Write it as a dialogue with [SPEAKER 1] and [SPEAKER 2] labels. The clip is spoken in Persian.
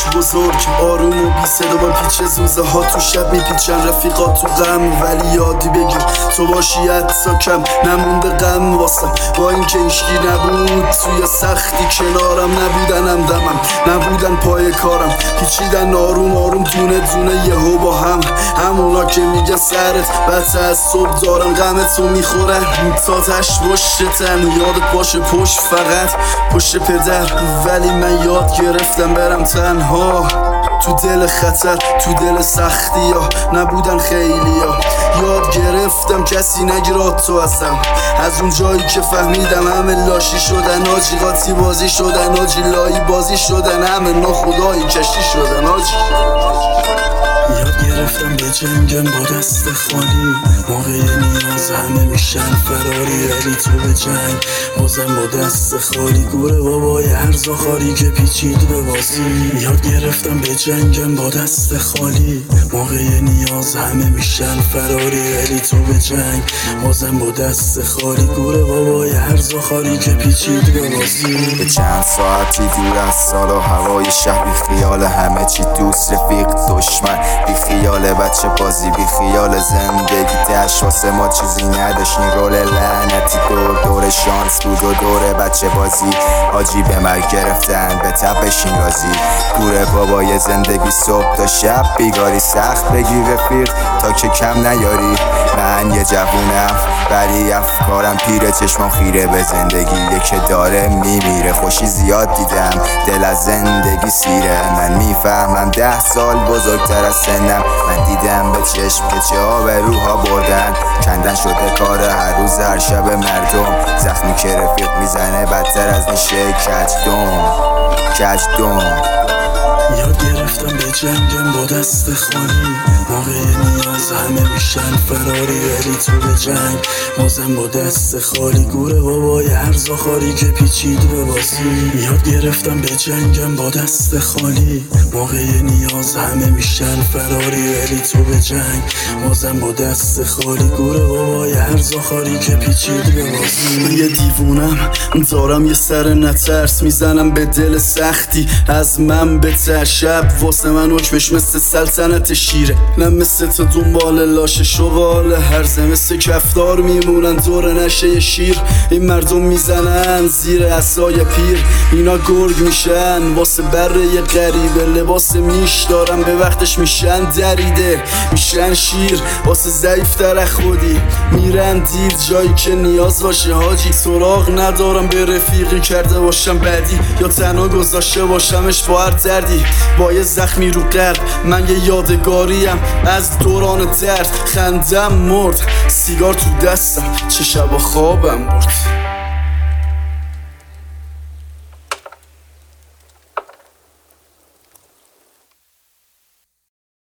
[SPEAKER 1] باشی بزرگ، آروم و بی صدا با پیچ زوزه ها تو شب میپیچن رفیقات تو غم، ولی یادی بگیر تو باشی حتی کم نمونده غم واسم. با اینکه هیچکی نبود توی سختی کنارم، نبودن همدمم نبودن پای کارم، پیچیدن آروم آروم دونه دونه یهو با هم. همونا که میگن سرت بطه از صبح دارن غمتو میخورن تا تش پشتتن، یادت باشه پشت فقط پشت پدر. ولی من یاد گرفتم برم تنها تو دل خطر، تو دل سختی ها نبودن خیلی ها. یاد گرفتم کسی نگیراد تو هستم، از اون جایی که فهمیدم همه لاشی شدن آجی، قاطی بازی شدن آجی، لایی بازی شدن، همه ناخدایی کشی شدن آجی.
[SPEAKER 2] یاد گرفتم به جنگم با دست خالی، موقع نیاز همه میشن فراری، ولی تو به جنگ بازم با دست خالی. گوره بابای هرزا خالی که پیچید به بازی. یاد گرفتم به جنگم با دست خالی، موقع نیاز همه میشن فراری، ولی تو به جنگ بازم با دست خالی. گوره بابای هرزا خالی که پیچید به بازی.
[SPEAKER 3] به چند ساعتی دور از سال و هوای شهر، بی خیال همه چی دوست رفیق دشمن، بی خیال بچه بازی، بی خیال زندگی دشت واسه ما چیزی نداشت. این رول لعنتی دور شانس بود و دور بچه بازی، حاجی به مرگ گرفتن به تپشین رازی. گوره بابای زندگی صبح تا شب بیگاری، سخت بگی رفیق تا که کم نیاری. من یه جوونم ولی افکارم پیره، چشمم خیره به زندگی که داره میمیره. خوشی زیاد دیدم دل از زندگی سیره، من میفهمم 10 سال بزرگتر از سنم. من دیدم به چشم که چه آبروها بردن، کندن شده کار هر روز هر شب مردم. زخمی که رفیق میزنه بدتر از میشه کجدم.
[SPEAKER 2] یاد گرفتم به جنگم با دست خالی، موقع نیاز همه میشن فراری، ولی تو به جنگ بازم با دست خالی. گوره بابای هرزا خالی که پیچید به بازی. یاد گرفتم به جنگم با دست خالی، موقع نیاز همه میشن فراری، ولی تو به جنگ بازم با دست خالی. گوره بابای هرزا خالی که پیچید به بازی.
[SPEAKER 1] من یه دیوونم دارم یه سر نترس، میزنم به دل سختی از من به شب واسه من حکمش مثل سلطنت شیره، نه مثل تو دنبال لاشه شغال هرزه، مثل کفتار میمونن دور نشه شیر. این مردم میزنن زیر عصای پیر، اینا گرگ میشن واسه بره غریبه. لباس میش دارم به وقتش میشن دریده، میشن شیر واسه ضعیفتر از خودی، میرن دید جایی که نیاز باشه حاجی. سراغ ندارم به رفیقی کرده باشم بدی، یا تنها گذاشته باشمش با هر دردی. با یه زخمی رو قلب من یه یادگاریم از دوران درد، خندم مرد سیگار تو دستم چه شب خوابم برد.